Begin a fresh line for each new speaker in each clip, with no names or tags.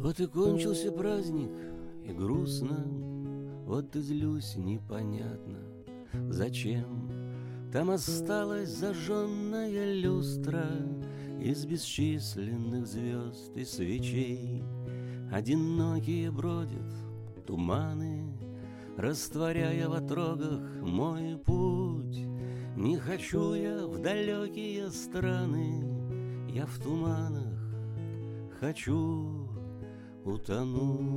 Вот и кончился праздник, и грустно, вот и злюсь непонятно, зачем. Там осталась зажженная люстра из бесчисленных звезд и свечей. Одинокие бродят туманы, растворяя в отрогах мой путь. Не хочу я в далекие страны, я в туманах хочу утонуть.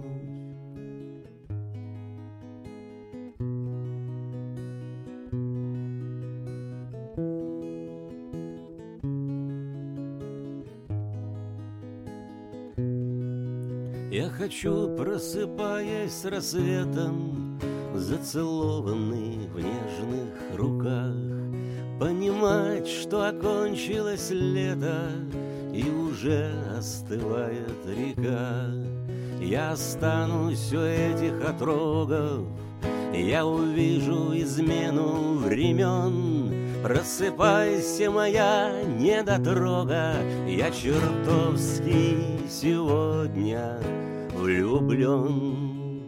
Я хочу, просыпаясь с рассветом, зацелованный в нежных руках, понимать, что окончилось лето и уже остывает река. Я останусь у этих отрогов, я увижу измену времен. Просыпайся, моя недотрога, я чертовски сегодня влюблен.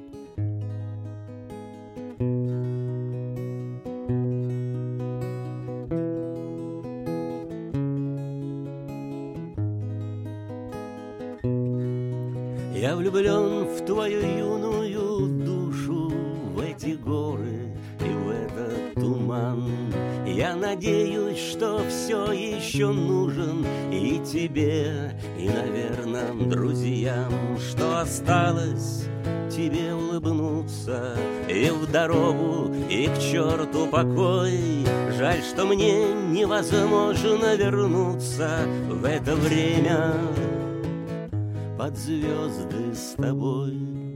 Я влюблен в твою юную душу, в эти горы и в этот туман. Я надеюсь, что все еще нужен и тебе, и, наверное, друзьям, что осталось тебе улыбнуться и в дорогу, и к черту покой. Жаль, что мне невозможно вернуться в это время под звезды с тобой.